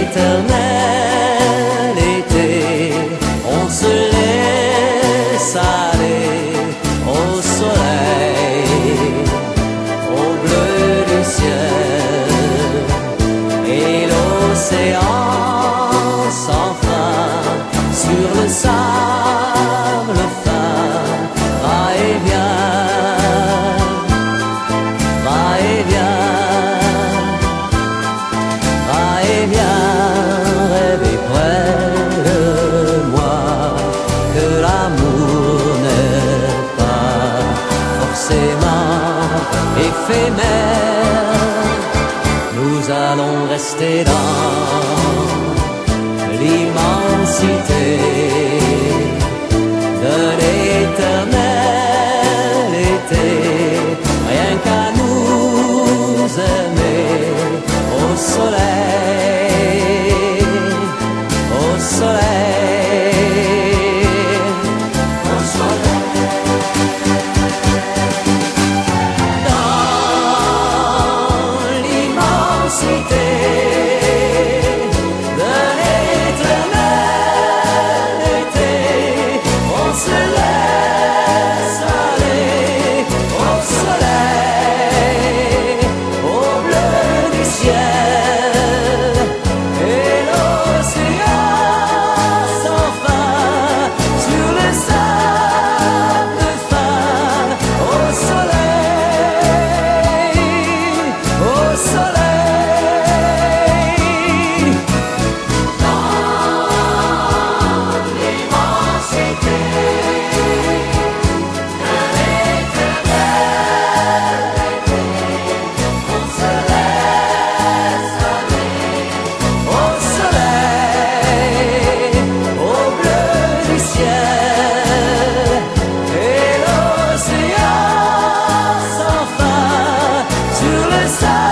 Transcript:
l'éternel été, on se laisse aller au soleil, au bleu du ciel, et l'océan sans fin sur le sable fin va et vient, va et vient, va et vient, rêver près de moi que l'amour n'est pas forcément éphémère. Nous allons rester dans l'immensité de l'éternel été, rien qu'à nous aimer au soleil, au soleil, au soleil. Dans l'immensité de l'éternel été, on se laisse aller au soleil, au bleu du ciel, et l'océan sans fin sur le sable fin, au soleil, au soleil. Dans l'immensité de l'éternel été, on se laisse aller au soleil, au bleu du ciel, et l'océan sans fin sur le sable.